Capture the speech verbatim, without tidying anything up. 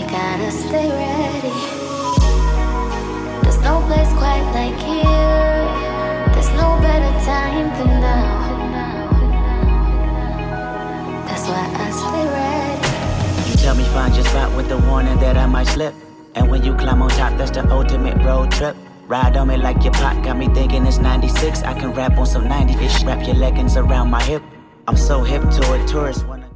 gotta stay ready. There's no place quite like here. There's no better time than now. That's why I stay ready. You tell me find your spot with the warning that I might slip. And when you climb on top, that's the ultimate road trip. Ride on me like your pot, got me thinking it's ninety-six. I can rap on some ninety-ish. Wrap your leggings around my hip. I'm so hip to it, tourists wanna